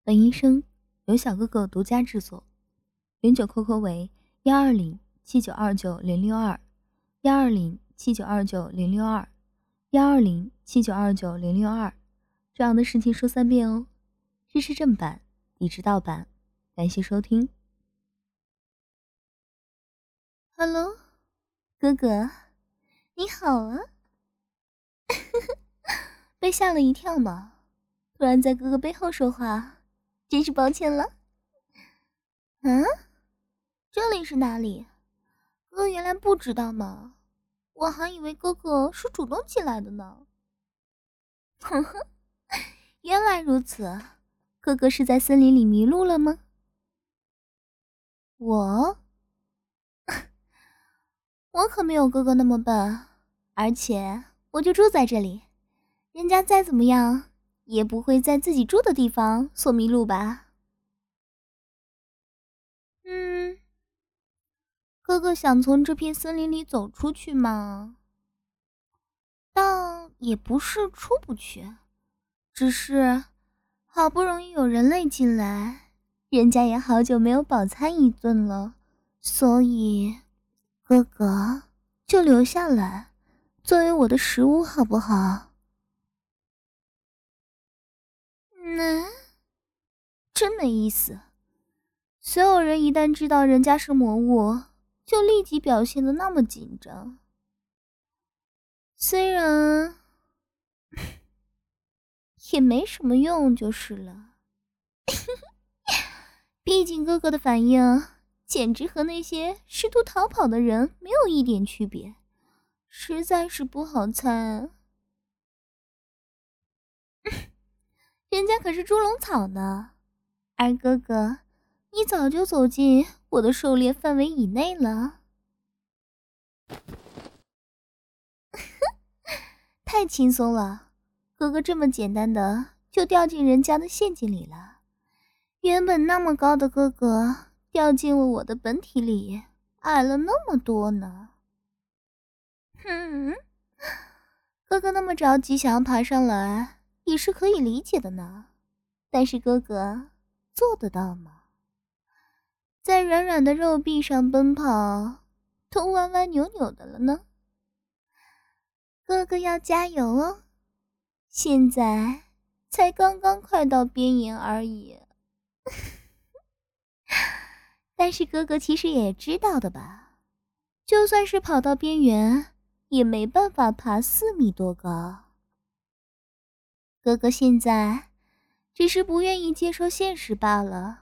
本医生由小哥哥独家制作，永久 QQ 为120792900212079290062，12079290062，这样的事情说3遍哦。支持正版，抵制盗版，感谢收听。Hello， 哥哥，你好啊！被吓了一跳吗？突然在哥哥背后说话，真是抱歉了。这里是哪里？哥哥原来不知道吗？我还以为哥哥是主动起来的呢。呵呵，原来如此，哥哥是在森林里迷路了吗？我可没有哥哥那么笨，而且我就住在这里，人家再怎么样也不会在自己住的地方所迷路吧。哥哥想从这片森林里走出去吗？倒也不是出不去，只是好不容易有人类进来，人家也好久没有饱餐一顿了，所以哥哥就留下来作为我的食物好不好？真没意思。所有人一旦知道人家是魔物，就立即表现得那么紧张。虽然也没什么用就是了。毕竟哥哥的反应简直和那些试图逃跑的人没有一点区别，实在是不好猜。人家可是猪笼草呢，而哥哥你早就走进我的狩猎范围以内了。太轻松了，哥哥这么简单的就掉进人家的陷阱里了。原本那么高的哥哥掉进了我的本体里，矮了那么多呢。哥哥那么着急想要爬上来也是可以理解的呢，但是哥哥做得到吗？在软软的肉壁上奔跑都歪歪扭扭的了呢。哥哥要加油哦，现在才刚刚快到边缘而已。但是哥哥其实也知道的吧，就算是跑到边缘也没办法爬4米多高。哥哥现在只是不愿意接受现实罢了。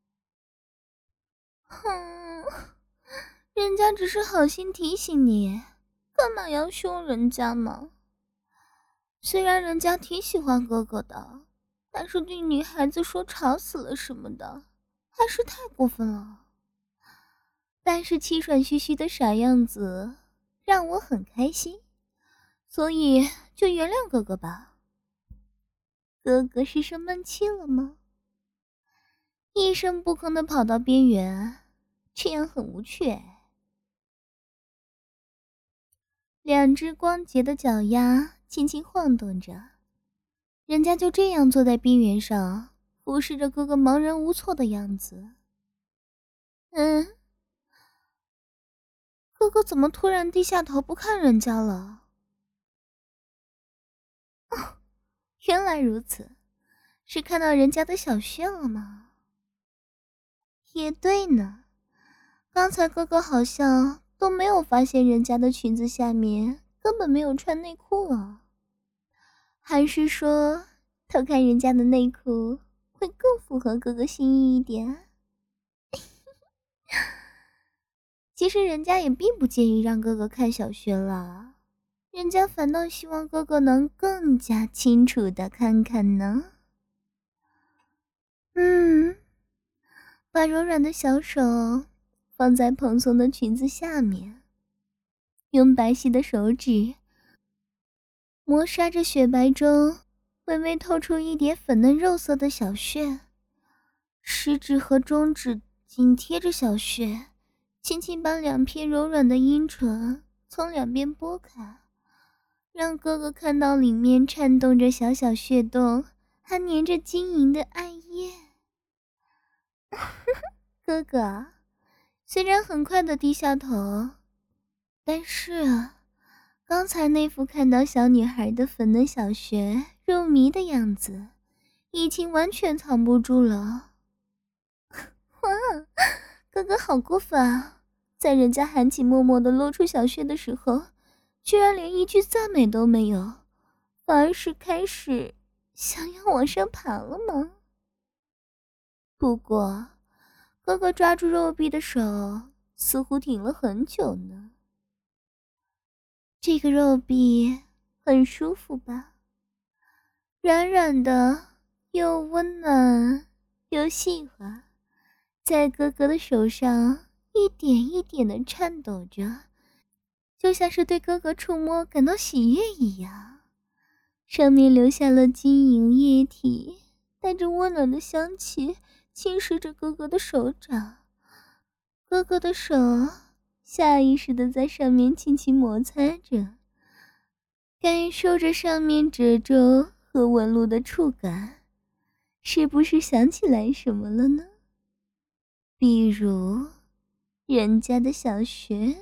人家只是好心提醒你，干嘛要凶人家呢？虽然人家挺喜欢哥哥的，但是对女孩子说吵死了什么的还是太过分了。但是气喘吁吁的傻样子让我很开心，所以就原谅哥哥吧。哥哥是生闷气了吗？一声不吭地跑到边缘，这样很无趣。2只光洁的脚丫轻轻晃动着，人家就这样坐在边缘上，俯视着哥哥茫然无措的样子。哥哥怎么突然低下头不看人家了？原来如此，是看到人家的小穴了吗？也对呢，刚才哥哥好像都没有发现人家的裙子下面根本没有穿内裤啊。还是说偷看人家的内裤会更符合哥哥心意一点？其实人家也并不介意让哥哥看小穴了，人家反倒希望哥哥能更加清楚地看看呢。把柔软的小手放在蓬松的裙子下面，用白皙的手指摩挲着雪白中微微透出一点粉嫩肉色的小穴，食指和中指紧贴着小穴，轻轻把2片柔软的阴唇从2边拨开，让哥哥看到里面颤动着小小穴洞，还粘着晶莹的艾叶。 哥哥，虽然很快的低下头，但是刚才那副看到小女孩的粉嫩小穴入迷的样子，已经完全藏不住了。哇，哥哥好过分啊！在人家含情脉脉的露出小穴的时候，居然连一句赞美都没有，反而是开始想要往上爬了吗？不过，哥哥抓住肉壁的手似乎停了很久呢。这个肉壁很舒服吧？软软的，又温暖又细滑，在哥哥的手上一点一点的颤抖着，就像是对哥哥触摸感到喜悦一样。上面留下了晶莹液体，带着温暖的香气，侵蚀着哥哥的手掌。哥哥的手下意识地在上面轻轻摩擦着，感受着上面褶皱和纹路的触感，是不是想起来什么了呢？比如人家的小穴。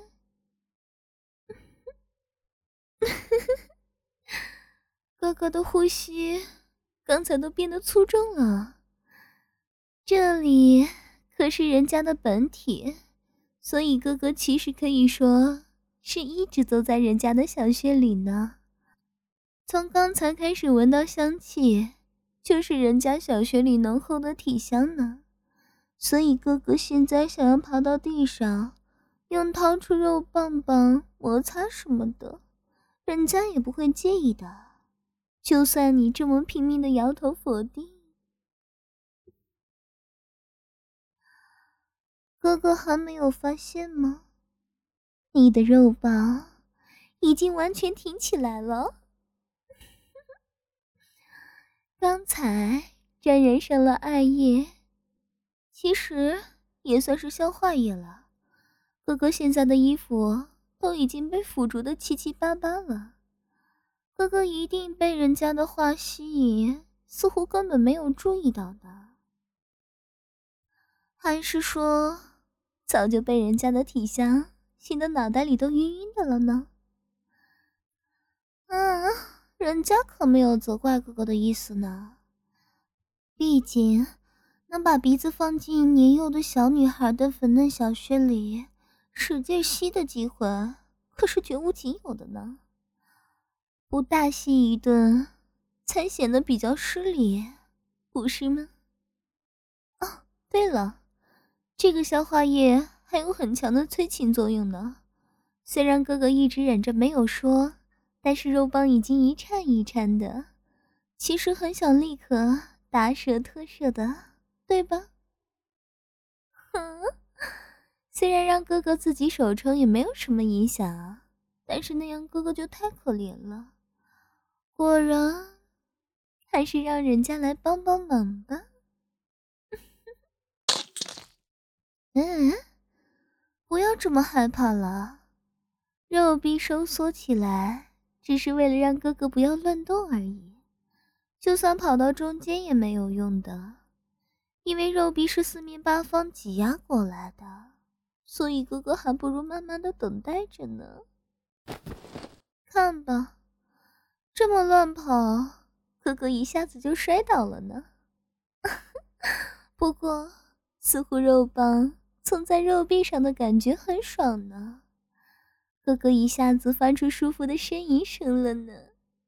哥哥的呼吸刚才都变得粗重了，这里可是人家的本体，所以哥哥其实可以说是一直都在人家的小穴里呢。从刚才开始闻到香气，就是人家小穴里浓厚的体香呢。所以哥哥现在想要爬到地上，用掏出肉棒棒摩擦什么的，人家也不会介意的。就算你这么拼命的摇头否定。哥哥还没有发现吗？你的肉棒已经完全挺起来了。刚才沾染上了艾叶，其实也算是消化液了。哥哥现在的衣服都已经被腐竹的七七八八了。哥哥一定被人家的话吸引，似乎根本没有注意到的。还是说早就被人家的体香吸得脑袋里都晕晕的了呢？人家可没有责怪哥哥的意思呢。毕竟能把鼻子放进年幼的小女孩的粉嫩小穴里使劲吸的机会可是绝无仅有的呢。不大吸一顿才显得比较失礼，不是吗？哦，对了，这个消化液还有很强的催情作用呢。虽然哥哥一直忍着没有说，但是肉棒已经一颤一颤的，其实很想立刻大射特射的，对吧？虽然让哥哥自己手撑也没有什么影响啊，但是那样哥哥就太可怜了。果然还是让人家来帮帮忙吧。不要这么害怕了。肉壁收缩起来只是为了让哥哥不要乱动而已，就算跑到中间也没有用的，因为肉壁是四面八方挤压过来的，所以哥哥还不如慢慢的等待着呢。看吧，这么乱跑，哥哥一下子就摔倒了呢。不过似乎肉棒蹭在肉壁上的感觉很爽呢，哥哥一下子发出舒服的呻吟声了呢。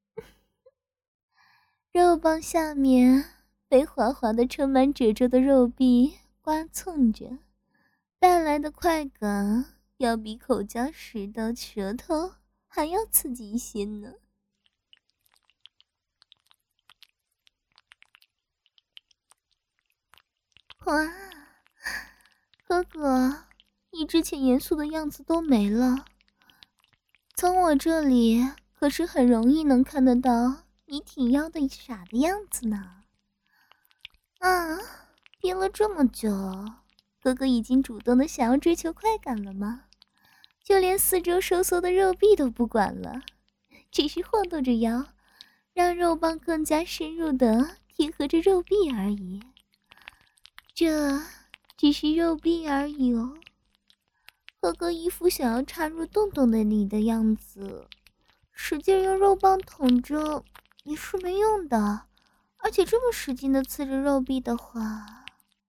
肉棒下面被滑滑的充满褶皱的肉壁刮蹭着，带来的快感要比口交时的舌头还要刺激一些呢。哇，哥哥，你之前严肃的样子都没了，从我这里可是很容易能看得到你挺腰的傻的样子呢。憋了这么久，哥哥已经主动的想要追求快感了吗？就连四周收缩的肉壁都不管了，只是晃动着腰，让肉棒更加深入的贴合着肉壁而已。这只是肉壁而已哦。哥哥一副想要插入洞洞的你的样子，使劲用肉棒捅着也是没用的，而且这么使劲的刺着肉壁的话，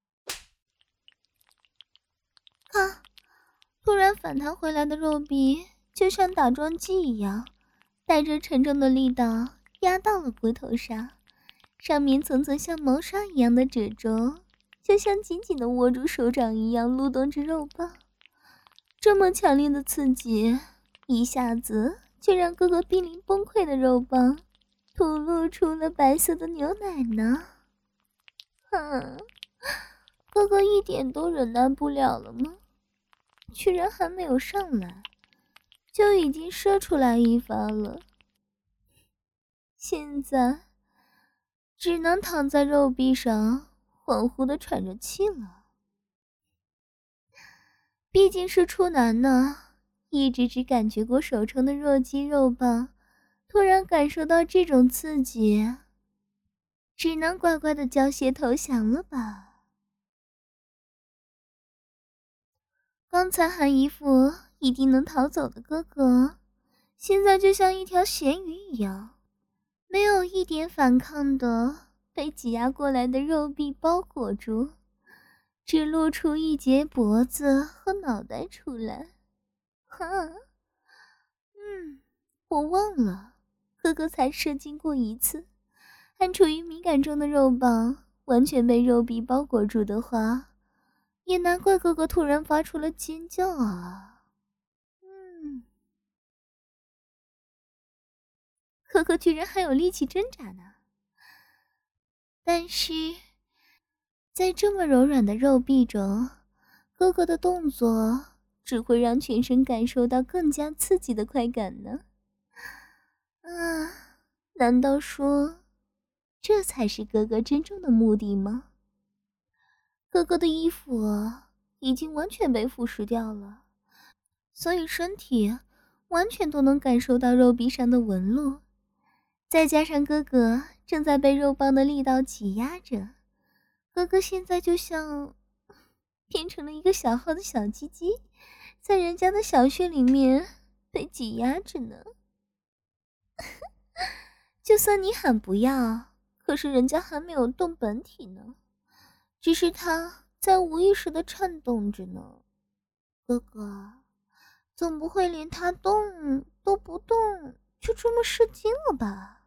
看，突然反弹回来的肉壁就像打桩机一样，带着沉重的力道压到了骨头上，上面层层像谋杀一样的褶皱，就像紧紧的握住手掌一样撸动着肉棒。这么强烈的刺激，一下子就让哥哥濒临崩溃的肉棒吐露出了白色的牛奶呢。哥哥一点都忍耐不了了吗？居然还没有上来，就已经射出来一发了。现在只能躺在肉壁上，恍惚地喘着气了。毕竟是处男呢，一直只感觉过手中的弱鸡肉棒，突然感受到这种刺激，只能乖乖的交械投降了吧。刚才还一副一定能逃走的哥哥，现在就像一条咸鱼一样，没有一点反抗的被挤压过来的肉壁包裹住，只露出一截脖子和脑袋出来。我忘了，哥哥才射精过一次，还处于敏感中的肉棒完全被肉壁包裹住的话，也难怪哥哥突然发出了尖叫啊。哥哥居然还有力气挣扎呢。但是在这么柔软的肉壁中，哥哥的动作只会让全身感受到更加刺激的快感呢。难道说这才是哥哥真正的目的吗？哥哥的衣服已经完全被腐蚀掉了，所以身体完全都能感受到肉壁上的纹路，再加上哥哥正在被肉棒的力道挤压着，哥哥现在就像变成了一个小号的小鸡鸡，在人家的小穴里面被挤压着呢。就算你喊不要，可是人家还没有动本体呢，只是他在无意识的颤动着呢。哥哥总不会连他动都不动就这么射精了吧？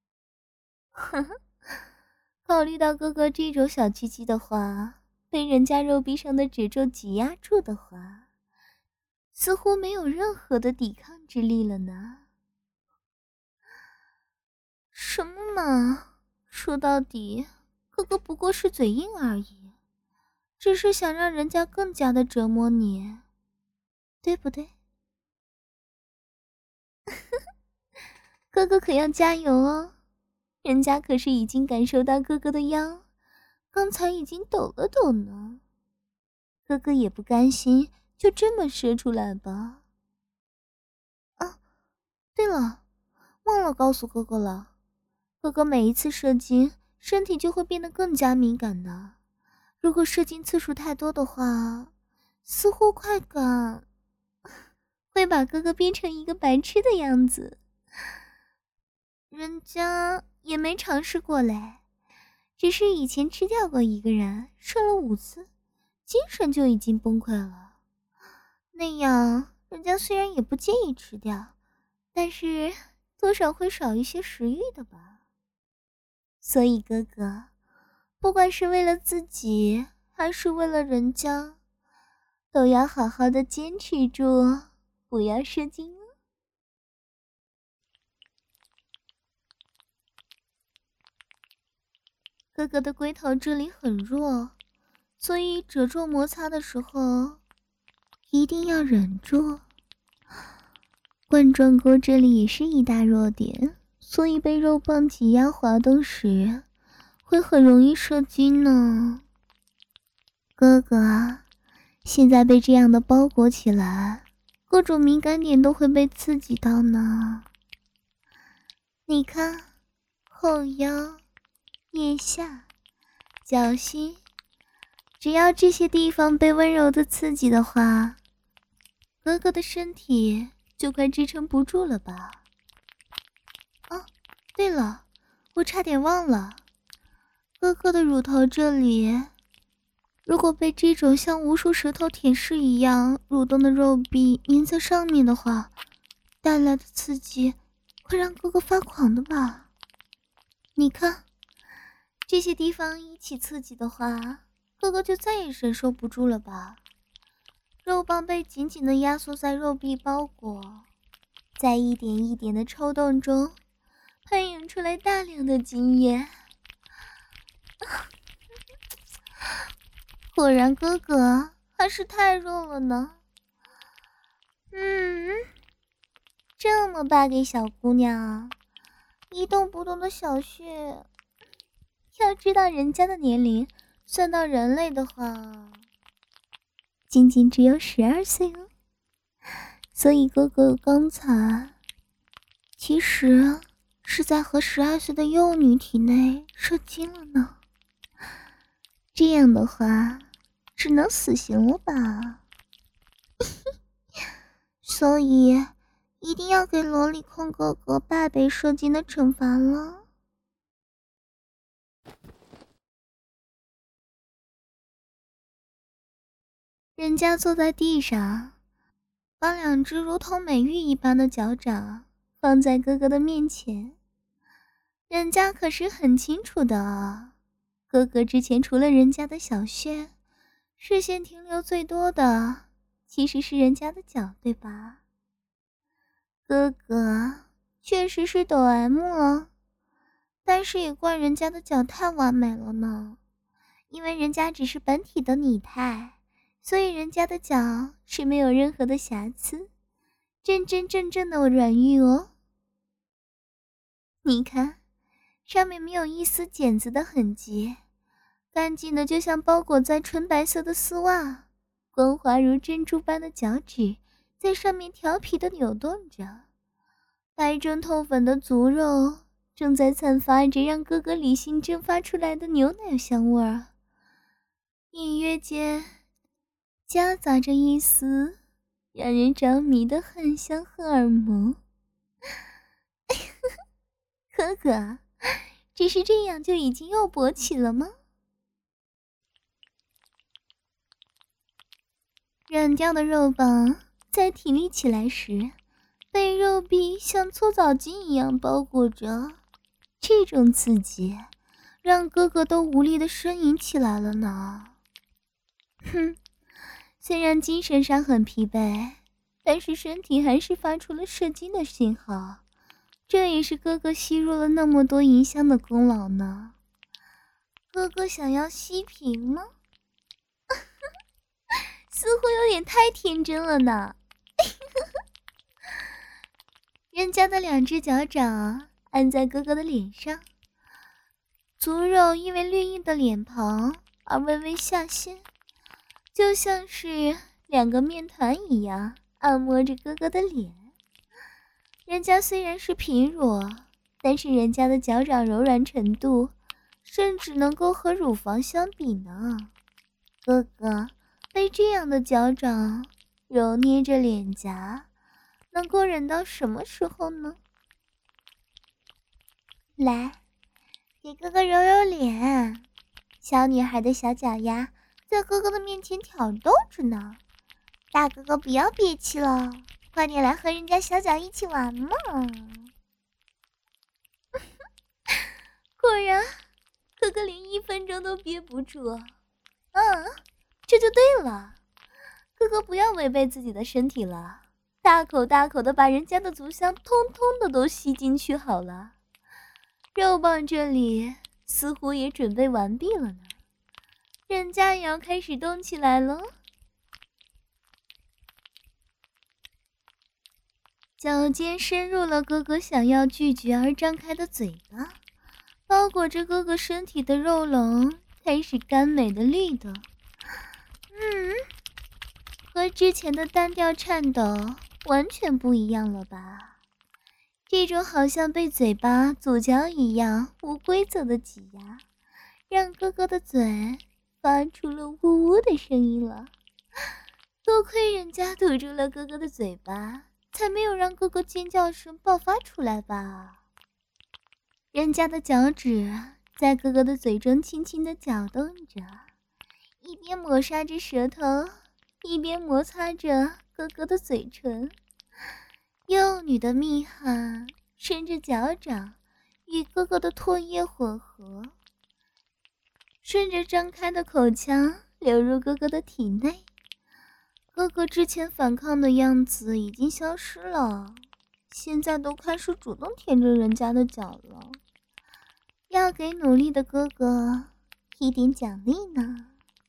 考虑到哥哥这种小鸡鸡的话，被人家肉壁上的褶皱挤压住的话，似乎没有任何的抵抗之力了呢。什么嘛，说到底哥哥不过是嘴硬而已，只是想让人家更加的折磨你，对不对？哥哥可要加油哦，人家可是已经感受到哥哥的腰刚才已经抖了抖呢。哥哥也不甘心就这么射出来吧。对了，忘了告诉哥哥了，哥哥每一次射精身体就会变得更加敏感的，如果射精次数太多的话，似乎快感会把哥哥变成一个白痴的样子。人家也没尝试过嘞，只是以前吃掉过一个人，射了5次，精神就已经崩溃了。那样人家虽然也不介意吃掉，但是多少会少一些食欲的吧。所以哥哥，不管是为了自己还是为了人家，都要好好的坚持住，不要射精哦。哥哥的龟头这里很弱，所以褶皱摩擦的时候一定要忍住。冠状沟这里也是一大弱点，所以被肉棒挤压滑动时会很容易射精呢。哥哥啊，现在被这样的包裹起来，各种敏感点都会被刺激到呢。你看，后腰、腋下、脚心， 只要这些地方被温柔的刺激的话，哥哥的身体就快支撑不住了吧。哦，对了，我差点忘了，哥哥的乳头这里，如果被这种像无数舌头舔舐一样蠕动的肉壁粘在上面的话，带来的刺激会让哥哥发狂的吧？你看，这些地方一起刺激的话，哥哥就再也忍受不住了吧？肉棒被紧紧地压缩在肉壁包裹，在一点一点的抽动中，喷涌出来大量的精液。果然哥哥还是太弱了呢。这么大给小姑娘，一动不动的小穴，要知道人家的年龄，算到人类的话，仅仅只有12岁哦。所以哥哥刚才其实是在和12岁的幼女体内射精了呢。这样的话，只能死刑了吧？所以一定要给萝莉控哥哥8倍射精的惩罚了。人家坐在地上，把2只如同美玉一般的脚掌放在哥哥的面前。人家可是很清楚的啊，哥哥之前除了人家的小穴，视线停留最多的其实是人家的脚，对吧？哥哥确实是抖 M 了，但是也怪人家的脚太完美了呢。因为人家只是本体的拟态，所以人家的脚是没有任何的瑕疵，真真正正的软玉哦。你看，上面没有一丝茧子的痕迹，干净的就像包裹在纯白色的丝袜，光滑如珍珠般的脚趾在上面调皮的扭动着，白中透粉的足肉正在散发着让哥哥理性蒸发出来的牛奶香味儿，隐约间夹杂着一丝让人着迷的汗香荷尔蒙。哥哥，只是这样就已经又勃起了吗？软掉的肉棒在挺立起来时，被肉壁像搓澡巾一样包裹着，这种刺激让哥哥都无力地呻吟起来了呢。虽然精神上很疲惫，但是身体还是发出了射精的信号，这也是哥哥吸入了那么多银香的功劳呢。哥哥想要吸屏吗？似乎有点太天真了呢。人家的2只脚掌按在哥哥的脸上，足肉因为绿荫的脸庞而微微下陷，就像是2个面团一样按摩着哥哥的脸。人家虽然是平乳，但是人家的脚掌柔软程度甚至能够和乳房相比呢。哥哥被这样的脚掌揉捏着脸颊，能够忍到什么时候呢？来，给哥哥揉揉脸。小女孩的小脚丫在哥哥的面前挑逗着呢。大哥哥不要憋气了，快点来和人家小脚一起玩嘛。果然，哥哥连1分钟都憋不住。这就对了，哥哥不要违背自己的身体了，大口大口的把人家的足香通通的都吸进去好了。肉棒这里似乎也准备完毕了呢，人家也要开始动起来了。脚尖深入了哥哥想要拒绝而张开的嘴巴，包裹着哥哥身体的肉笼开始甘美的绿的。和之前的单调颤抖完全不一样了吧？这种好像被嘴巴阻嚼一样无规则的挤压，让哥哥的嘴发出了呜呜的声音了。多亏人家堵住了哥哥的嘴巴，才没有让哥哥尖叫声爆发出来吧。人家的脚趾在哥哥的嘴中轻轻地搅动着，一边抹杀着舌头，一边摩擦着哥哥的嘴唇。幼女的蜜汗顺着脚掌与哥哥的唾液混合，顺着张开的口腔流入哥哥的体内。哥哥之前反抗的样子已经消失了，现在都开始主动舔着人家的脚了，要给努力的哥哥一点奖励呢。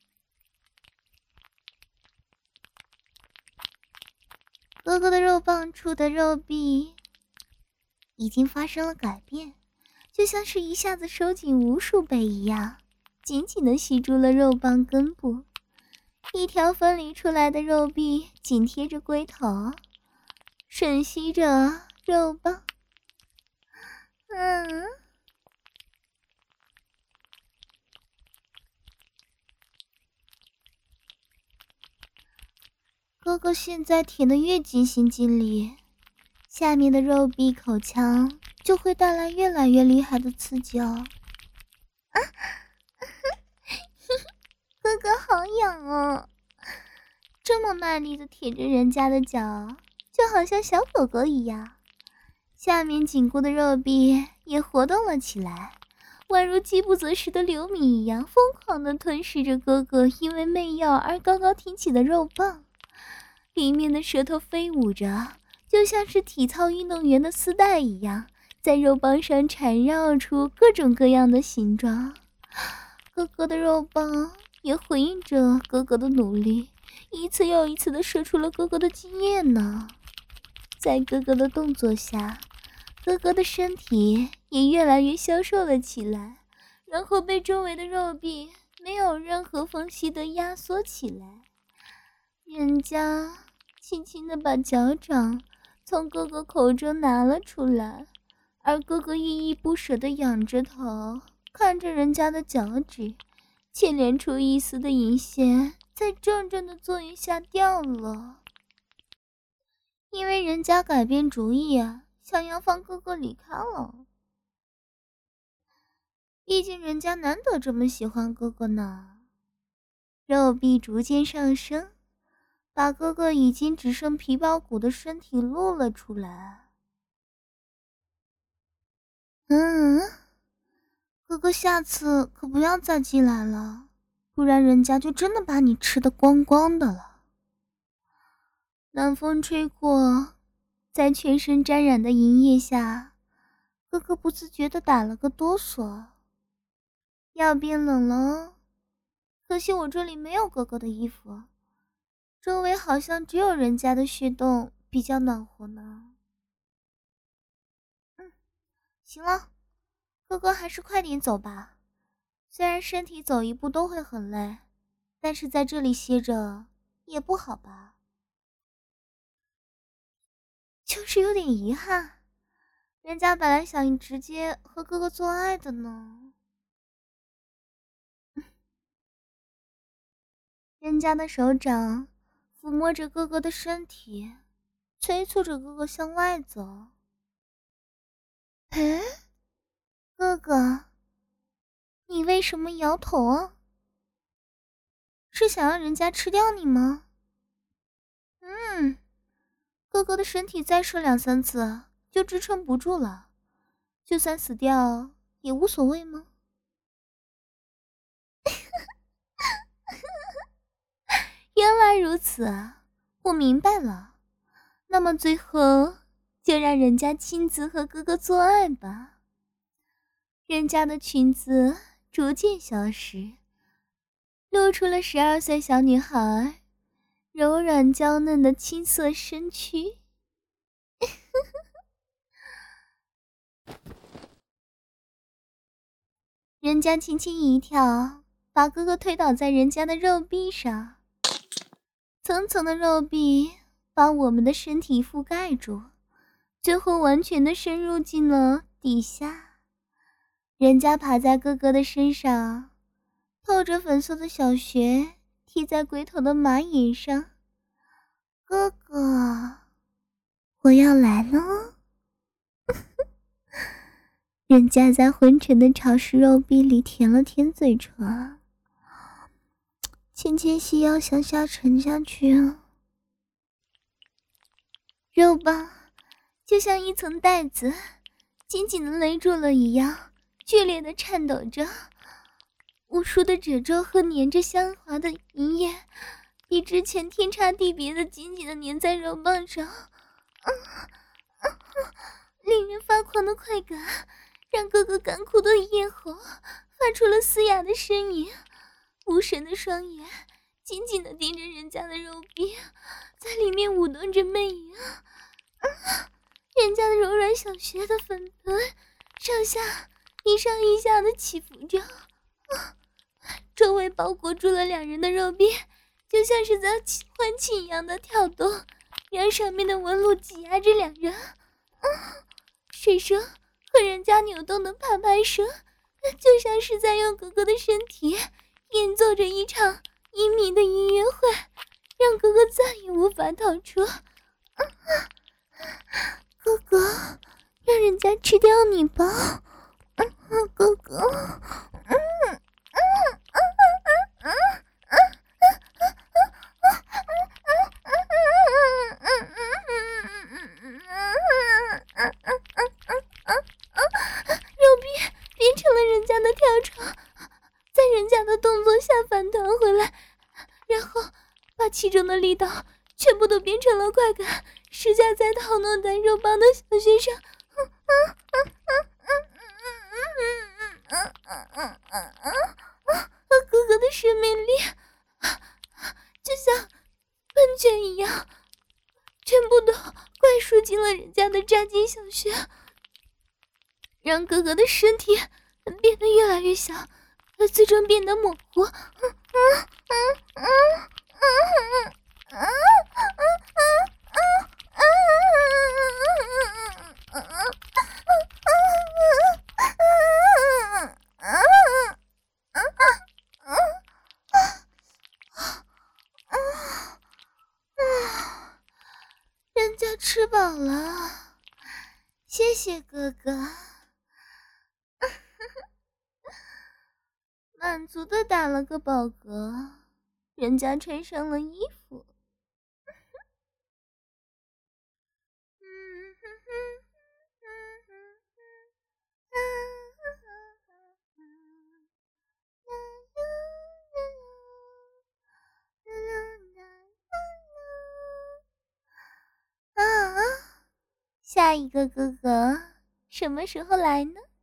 哥哥的肉棒处的肉壁已经发生了改变，就像是一下子收紧无数倍一样，紧紧地吸住了肉棒根部。一条分离出来的肉壁紧贴着龟头，吮吸着肉棒。哥哥现在舔得越尽心尽力，下面的肉壁口腔就会带来越来越厉害的刺激哦。哥哥好痒哦，这么卖力的舔着人家的脚，就好像小狗狗一样。下面紧固的肉壁也活动了起来，宛如饥不择食的流米一样，疯狂地吞噬着哥哥因为媚药而高高挺起的肉棒。里面的舌头飞舞着，就像是体操运动员的丝带一样，在肉棒上缠绕出各种各样的形状。哥哥的肉棒也回应着哥哥的努力，一次又一次地射出了哥哥的精液呢。在哥哥的动作下，哥哥的身体也越来越消瘦了起来，然后被周围的肉壁没有任何缝隙地压缩起来。人家轻轻地把脚掌从哥哥口中拿了出来，而哥哥依依不舍地仰着头，看着人家的脚趾，牵连出一丝的银线在重重的作用下掉了。因为人家改变主意想要放哥哥离开了。毕竟人家难得这么喜欢哥哥呢。肉壁逐渐上升，把哥哥已经只剩皮包骨的身体露了出来。哥哥下次可不要再进来了，不然人家就真的把你吃得光光的了。暖风吹过，在全身沾染的银液下，哥哥不自觉地打了个哆嗦。要变冷了哦，可惜我这里没有哥哥的衣服，周围好像只有人家的穴洞比较暖和呢。行了，哥哥还是快点走吧，虽然身体走一步都会很累，但是在这里歇着也不好吧。就是有点遗憾，人家本来想直接和哥哥做爱的呢。人家的手掌抚摸着哥哥的身体，催促着哥哥向外走。哥哥，你为什么摇头啊？是想让人家吃掉你吗？哥哥的身体再射2-3次就支撑不住了，就算死掉也无所谓吗？原来如此啊，我明白了。那么最后就让人家亲自和哥哥做爱吧。人家的裙子逐渐消失，露出了12岁小女孩柔软娇嫩的青色身躯。人家轻轻一跳，把哥哥推倒在人家的肉壁上，层层的肉壁把我们的身体覆盖住，最后完全的深入进了底下。人家爬在哥哥的身上， 透着粉色的小穴踢在龟头的马眼上。哥哥，我要来了哦。人家在昏沉的潮湿肉壁里舔了舔嘴唇，牵牵细腰向下沉下去啊。肉棒就像一层带子，紧紧的勒住了一样，剧烈的颤抖着。无数的褶皱和粘着香滑的银液，比之前天差地别的紧紧的粘在肉棒上。令人发狂的快感让哥哥干枯的咽喉发出了嘶哑的声音，无神的双眼紧紧地盯着人家的肉壁，在里面舞动着魅影。人家的柔软小穴的粉臀上下一上一下的起伏着，周围包裹住了两人的肉壁，就像是在欢庆一样的跳动，让上面的纹路挤压着两人。水声和人家扭动的拍拍声，就像是在用哥哥的身体演奏着一场旖旎的音乐会，让哥哥再也无法逃出。哥哥，让人家吃掉你吧，哥哥。肉壁变成了人家的跳床，在人家的动作下反弹回来，然后把其中的力道全部都变成了快感，施加在套弄在肉棒的小穴上。哥哥的生命力就像喷泉一样，全部都灌输进了人家的扎金小穴，让哥哥的身体变得越来越小，最终变得模糊。人家吃饱了，谢谢哥哥。满足的打了个饱嗝，人家穿上了衣服。下一个哥哥什么时候来呢？